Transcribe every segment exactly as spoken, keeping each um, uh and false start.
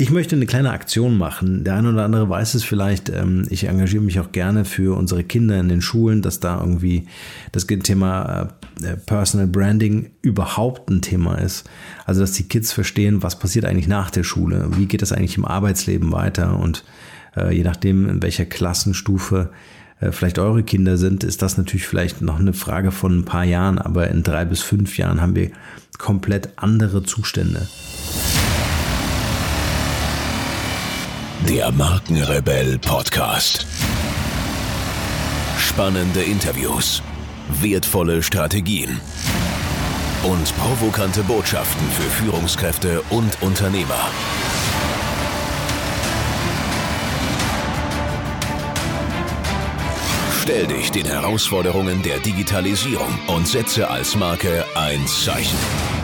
Ich möchte eine kleine Aktion machen. Der eine oder andere weiß es vielleicht. Ich engagiere mich auch gerne für unsere Kinder in den Schulen, dass da irgendwie das Thema Personal Branding überhaupt ein Thema ist. Also, dass die Kids verstehen, was passiert eigentlich nach der Schule? Wie geht das eigentlich im Arbeitsleben weiter? Und je nachdem, in welcher Klassenstufe vielleicht eure Kinder sind, ist das natürlich vielleicht noch eine Frage von ein paar Jahren. Aber in drei bis fünf Jahren haben wir komplett andere Zustände. Der Markenrebell Podcast. Spannende Interviews, wertvolle Strategien und provokante Botschaften für Führungskräfte und Unternehmer. Stell dich den Herausforderungen der Digitalisierung und setze als Marke ein Zeichen.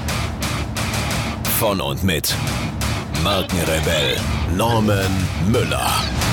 Von und mit Markenrebell Norman Müller.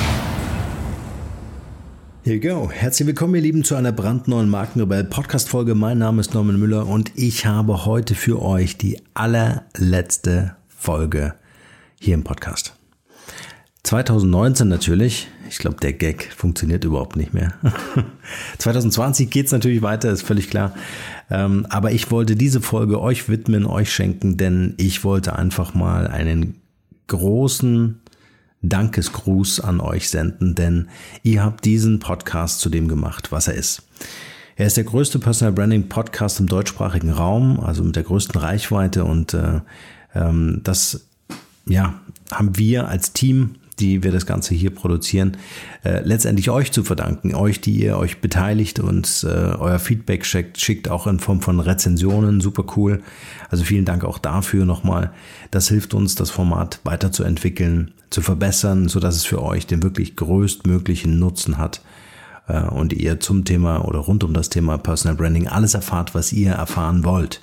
Here you go. Herzlich willkommen, ihr Lieben, zu einer brandneuen Markenrebell-Podcast-Folge. Mein Name ist Norman Müller und ich habe heute für euch die allerletzte Folge hier im Podcast. zwanzig neunzehn natürlich. Ich glaube, der Gag funktioniert überhaupt nicht mehr. zwanzig zwanzig geht es natürlich weiter, ist völlig klar. Ähm, aber ich wollte diese Folge euch widmen, euch schenken, denn ich wollte einfach mal einen großen Dankesgruß an euch senden, denn ihr habt diesen Podcast zu dem gemacht, was er ist. Er ist der größte Personal Branding Podcast im deutschsprachigen Raum, also mit der größten Reichweite, und äh, ähm, das ja, haben wir als Team, die wir das Ganze hier produzieren, äh, letztendlich euch zu verdanken. Euch, die ihr euch beteiligt und äh, euer Feedback schickt, schickt auch in Form von Rezensionen, super cool. Also vielen Dank auch dafür nochmal. Das hilft uns, das Format weiterzuentwickeln, zu verbessern, sodass es für euch den wirklich größtmöglichen Nutzen hat äh, und ihr zum Thema oder rund um das Thema Personal Branding alles erfahrt, was ihr erfahren wollt.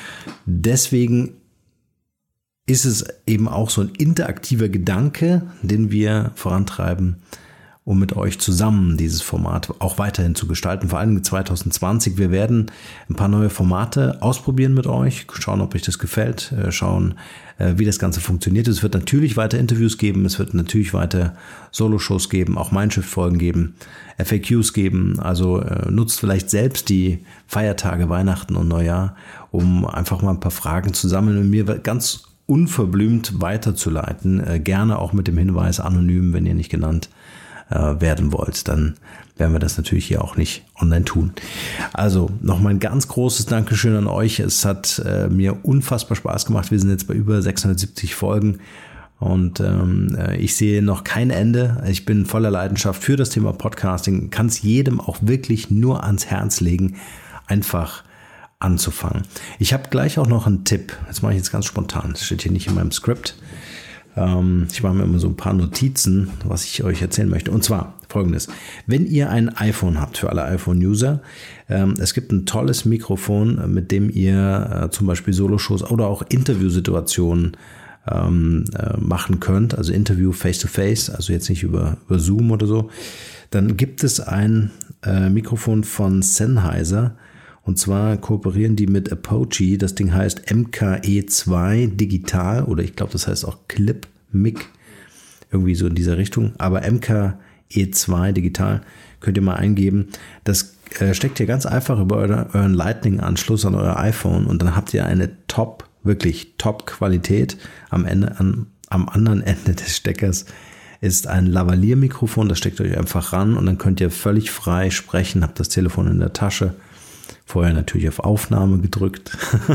Deswegen ist es eben auch so ein interaktiver Gedanke, den wir vorantreiben, um mit euch zusammen dieses Format auch weiterhin zu gestalten, vor allem zwanzig zwanzig. Wir werden ein paar neue Formate ausprobieren mit euch, schauen, ob euch das gefällt, schauen, wie das Ganze funktioniert. Es wird natürlich weiter Interviews geben, es wird natürlich weiter Solo-Shows geben, auch Mindshift-Folgen geben, F A Qs geben. Also nutzt vielleicht selbst die Feiertage Weihnachten und Neujahr, um einfach mal ein paar Fragen zu sammeln und mir ganz unverblümt weiterzuleiten, äh, gerne auch mit dem Hinweis anonym, wenn ihr nicht genannt äh, werden wollt, dann werden wir das natürlich hier auch nicht online tun. Also nochmal ein ganz großes Dankeschön an euch. Es hat äh, mir unfassbar Spaß gemacht. Wir sind jetzt bei über sechshundertsiebzig Folgen und ähm, ich sehe noch kein Ende. Ich bin voller Leidenschaft für das Thema Podcasting, kann es jedem auch wirklich nur ans Herz legen, einfach anzufangen. Ich habe gleich auch noch einen Tipp. Das mache ich jetzt ganz spontan. Das steht hier nicht in meinem Skript. Ähm, ich mache mir immer so ein paar Notizen, was ich euch erzählen möchte. Und zwar Folgendes. Wenn ihr ein iPhone habt, für alle iPhone-User, ähm, es gibt ein tolles Mikrofon, mit dem ihr äh, zum Beispiel Solo-Shows oder auch Interviewsituationen ähm, äh, machen könnt. Also Interview face-to-face, also jetzt nicht über, über Zoom oder so. Dann gibt es ein äh, Mikrofon von Sennheiser. Und zwar kooperieren die mit Apogee. Das Ding heißt M K E zwei Digital oder ich glaube, das heißt auch Clip Mic. Irgendwie so in dieser Richtung. Aber M K E zwei Digital könnt ihr mal eingeben. Das äh, steckt ihr ganz einfach über eure, euren Lightning-Anschluss an euer iPhone und dann habt ihr eine Top, wirklich Top-Qualität. Am Ende, an, am anderen Ende des Steckers ist ein Lavalier-Mikrofon. Das steckt euch einfach ran und dann könnt ihr völlig frei sprechen. Habt das Telefon in der Tasche. Vorher natürlich auf Aufnahme gedrückt.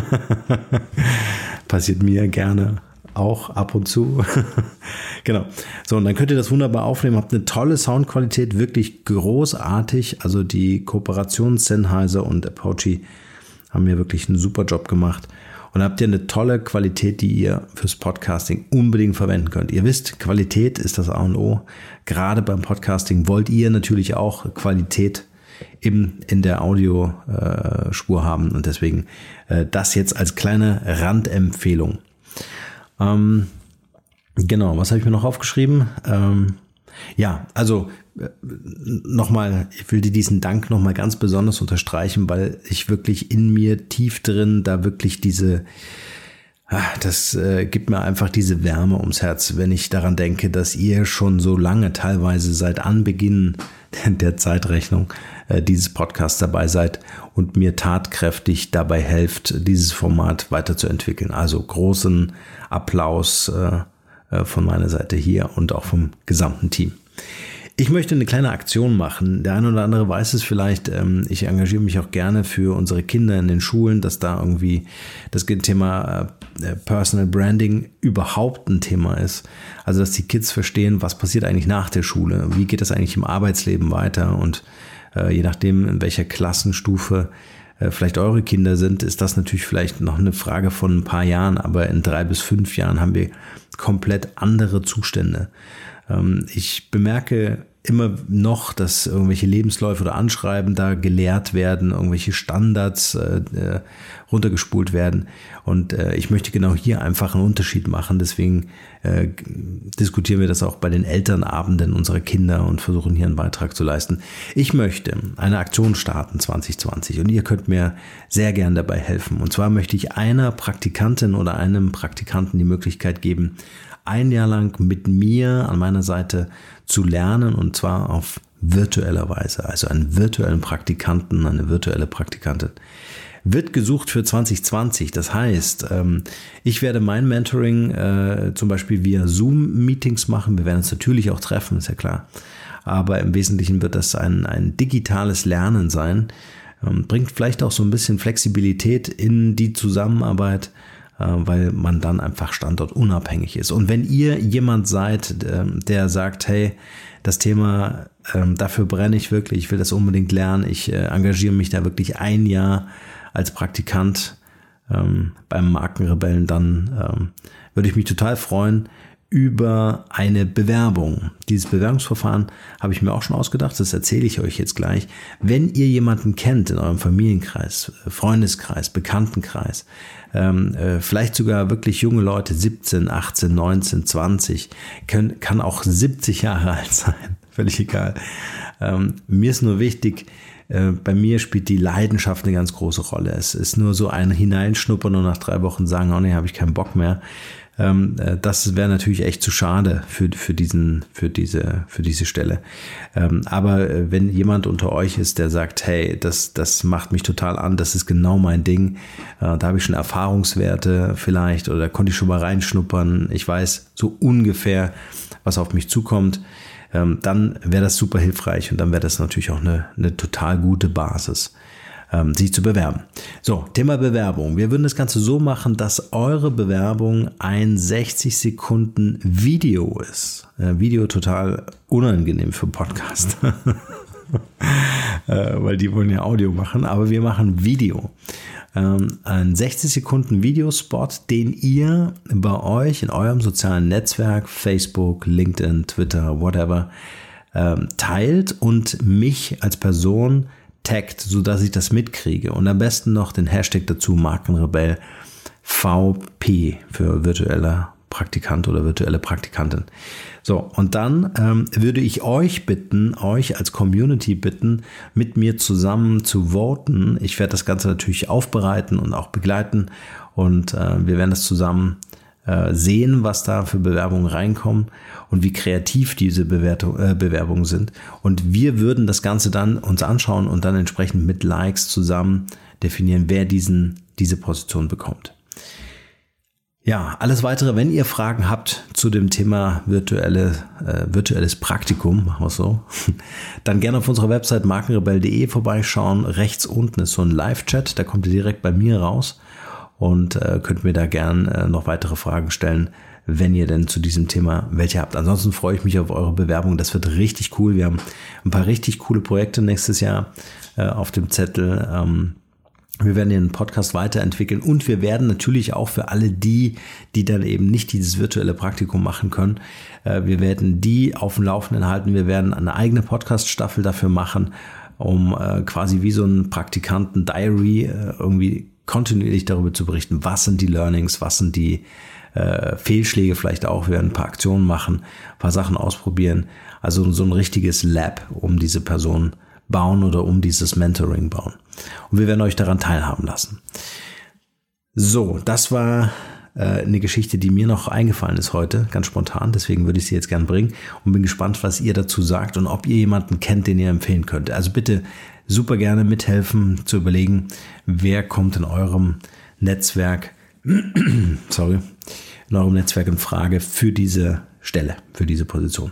Passiert mir gerne auch ab und zu. Genau. So, und dann könnt ihr das wunderbar aufnehmen. Habt eine tolle Soundqualität, wirklich großartig. Also die Kooperation Sennheiser und Apogee haben mir wirklich einen super Job gemacht. Und habt ihr eine tolle Qualität, die ihr fürs Podcasting unbedingt verwenden könnt. Ihr wisst, Qualität ist das A und O. Gerade beim Podcasting wollt ihr natürlich auch Qualität eben in der Audiospur äh, haben und deswegen äh, das jetzt als kleine Randempfehlung. Ähm, genau, was habe ich mir noch aufgeschrieben? Ähm, ja, also äh, nochmal, ich will dir diesen Dank nochmal ganz besonders unterstreichen, weil ich wirklich in mir tief drin da wirklich diese das äh, gibt mir einfach diese Wärme ums Herz, wenn ich daran denke, dass ihr schon so lange, teilweise seit Anbeginn der Zeitrechnung äh, dieses Podcasts dabei seid und mir tatkräftig dabei helft, dieses Format weiterzuentwickeln. Also großen Applaus äh, äh, von meiner Seite hier und auch vom gesamten Team. Ich möchte eine kleine Aktion machen. Der eine oder andere weiß es vielleicht. Ich engagiere mich auch gerne für unsere Kinder in den Schulen, dass da irgendwie das Thema Personal Branding überhaupt ein Thema ist. Also, dass die Kids verstehen, was passiert eigentlich nach der Schule? Wie geht das eigentlich im Arbeitsleben weiter? Und je nachdem, in welcher Klassenstufe vielleicht eure Kinder sind, ist das natürlich vielleicht noch eine Frage von ein paar Jahren. Aber in drei bis fünf Jahren haben wir komplett andere Zustände. Ich bemerke immer noch, dass irgendwelche Lebensläufe oder Anschreiben da gelehrt werden, irgendwelche Standards äh, runtergespult werden. Und äh, ich möchte genau hier einfach einen Unterschied machen. Deswegen äh, diskutieren wir das auch bei den Elternabenden unserer Kinder und versuchen hier einen Beitrag zu leisten. Ich möchte eine Aktion starten zwanzig zwanzig und ihr könnt mir sehr gern dabei helfen. Und zwar möchte ich einer Praktikantin oder einem Praktikanten die Möglichkeit geben, ein Jahr lang mit mir an meiner Seite zu lernen, und zwar auf virtueller Weise. Also einen virtuellen Praktikanten, eine virtuelle Praktikantin. Wird gesucht für zwanzig zwanzig. Das heißt, ich werde mein Mentoring zum Beispiel via Zoom-Meetings machen. Wir werden uns natürlich auch treffen, ist ja klar. Aber im Wesentlichen wird das ein, ein digitales Lernen sein. Bringt vielleicht auch so ein bisschen Flexibilität in die Zusammenarbeit, weil man dann einfach standortunabhängig ist. Und wenn ihr jemand seid, der sagt, hey, das Thema, dafür brenne ich wirklich, ich will das unbedingt lernen, ich engagiere mich da wirklich ein Jahr als Praktikant beim Markenrebellen, dann würde ich mich total freuen über eine Bewerbung. Dieses Bewerbungsverfahren habe ich mir auch schon ausgedacht, das erzähle ich euch jetzt gleich. Wenn ihr jemanden kennt in eurem Familienkreis, Freundeskreis, Bekanntenkreis, ähm, äh, vielleicht sogar wirklich junge Leute, siebzehn, achtzehn, neunzehn, zwanzig, können, kann auch siebzig Jahre alt sein, völlig egal. Ähm, mir ist nur wichtig, äh, bei mir spielt die Leidenschaft eine ganz große Rolle. Es ist nur so ein Hineinschnuppern und nach drei Wochen sagen, oh nee, habe ich keinen Bock mehr. Das wäre natürlich echt zu schade für, für, diesen, für, diese, für diese Stelle. Aber wenn jemand unter euch ist, der sagt, hey, das, das macht mich total an, das ist genau mein Ding, da habe ich schon Erfahrungswerte vielleicht oder da konnte ich schon mal reinschnuppern, ich weiß so ungefähr, was auf mich zukommt, dann wäre das super hilfreich und dann wäre das natürlich auch eine, eine total gute Basis, sich zu bewerben. So, Thema Bewerbung. Wir würden das Ganze so machen, dass eure Bewerbung ein sechzig Sekunden Video ist. Äh, Video total unangenehm für Podcast, äh, weil die wollen ja Audio machen, aber wir machen Video. Ähm, ein sechzig Sekunden Videospot, den ihr bei euch in eurem sozialen Netzwerk, Facebook, LinkedIn, Twitter, whatever, ähm, teilt und mich als Person taggt, sodass ich das mitkriege. Und am besten noch den Hashtag dazu, Markenrebell V P für virtueller Praktikant oder virtuelle Praktikantin. So, und dann ähm, würde ich euch bitten, euch als Community bitten, mit mir zusammen zu voten. Ich werde das Ganze natürlich aufbereiten und auch begleiten und äh, wir werden das zusammen sehen, was da für Bewerbungen reinkommen und wie kreativ diese Bewertung, äh, Bewerbungen sind. Und wir würden das Ganze dann uns anschauen und dann entsprechend mit Likes zusammen definieren, wer diesen, diese Position bekommt. Ja, alles weitere, wenn ihr Fragen habt zu dem Thema virtuelle, äh, virtuelles Praktikum, machen wir es so, dann gerne auf unserer Website markenrebell punkt de vorbeischauen. Rechts unten ist so ein Live-Chat, da kommt ihr direkt bei mir raus. Und äh, könnt mir da gern äh, noch weitere Fragen stellen, wenn ihr denn zu diesem Thema welche habt. Ansonsten freue ich mich auf eure Bewerbung. Das wird richtig cool. Wir haben ein paar richtig coole Projekte nächstes Jahr äh, auf dem Zettel. Ähm, wir werden den Podcast weiterentwickeln und wir werden natürlich auch für alle die, die dann eben nicht dieses virtuelle Praktikum machen können, äh, wir werden die auf dem Laufenden halten. Wir werden eine eigene Podcast-Staffel dafür machen, um äh, quasi wie so ein Praktikanten-Diary äh, irgendwie kontinuierlich darüber zu berichten, was sind die Learnings, was sind die äh, Fehlschläge vielleicht auch, wir werden ein paar Aktionen machen, ein paar Sachen ausprobieren, also so ein richtiges Lab um diese Person bauen oder um dieses Mentoring bauen. Und wir werden euch daran teilhaben lassen. So, das war äh, eine Geschichte, die mir noch eingefallen ist heute, ganz spontan. Deswegen würde ich sie jetzt gern bringen und bin gespannt, was ihr dazu sagt und ob ihr jemanden kennt, den ihr empfehlen könnt. Also bitte super gerne mithelfen zu überlegen, wer kommt in eurem Netzwerk, sorry, in eurem Netzwerk in Frage für diese Stelle, für diese Position.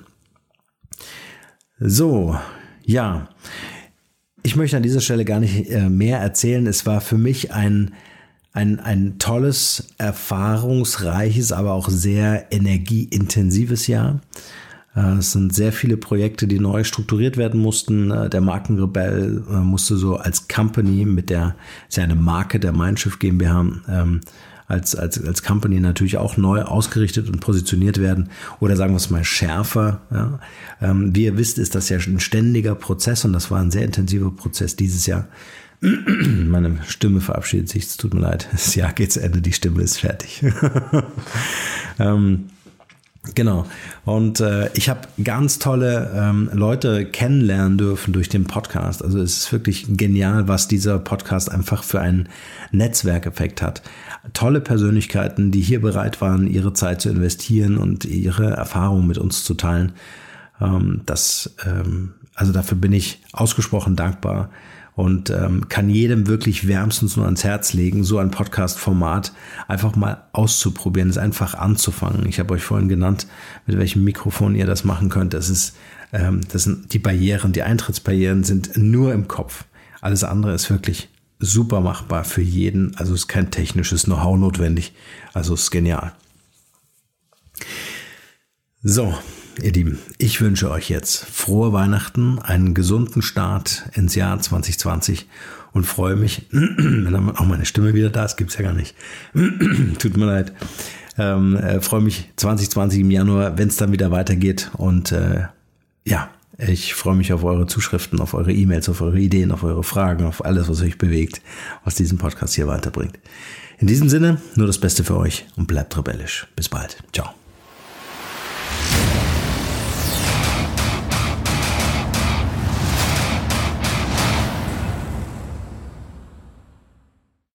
So, ja, ich möchte an dieser Stelle gar nicht äh, mehr erzählen. Es war für mich ein, ein, ein tolles, erfahrungsreiches, aber auch sehr energieintensives Jahr. Äh, es sind sehr viele Projekte, die neu strukturiert werden mussten. Äh, der Markenrebell äh, musste so als Company mit der, ist ja eine Marke der Mein Schiff GmbH, ähm, als, als, als Company natürlich auch neu ausgerichtet und positioniert werden oder sagen wir es mal schärfer. Ja. Ähm, wie ihr wisst, ist das ja ein ständiger Prozess und das war ein sehr intensiver Prozess dieses Jahr. Meine Stimme verabschiedet sich, es tut mir leid. Das Jahr geht zu Ende, die Stimme ist fertig. ähm, Genau. Und äh, ich habe ganz tolle ähm, Leute kennenlernen dürfen durch den Podcast. Also es ist wirklich genial, was dieser Podcast einfach für einen Netzwerkeffekt hat. Tolle Persönlichkeiten, die hier bereit waren, ihre Zeit zu investieren und ihre Erfahrungen mit uns zu teilen. Ähm, das, ähm, also dafür bin ich ausgesprochen dankbar. Und ähm, kann jedem wirklich wärmstens nur ans Herz legen, so ein Podcast-Format einfach mal auszuprobieren, es einfach anzufangen. Ich habe euch vorhin genannt, mit welchem Mikrofon ihr das machen könnt. Das ist, ähm, das sind die Barrieren, die Eintrittsbarrieren sind nur im Kopf. Alles andere ist wirklich super machbar für jeden. Also ist kein technisches Know-how notwendig. Also ist genial. So, ihr Lieben, ich wünsche euch jetzt frohe Weihnachten, einen gesunden Start ins Jahr zwanzig zwanzig und freue mich, wenn auch meine Stimme wieder da ist, gibt's ja gar nicht. Tut mir leid. Ähm, äh, freue mich zwanzig zwanzig im Januar, wenn es dann wieder weitergeht und äh, ja, ich freue mich auf eure Zuschriften, auf eure E-Mails, auf eure Ideen, auf eure Fragen, auf alles, was euch bewegt, was diesen Podcast hier weiterbringt. In diesem Sinne, nur das Beste für euch und bleibt rebellisch. Bis bald. Ciao.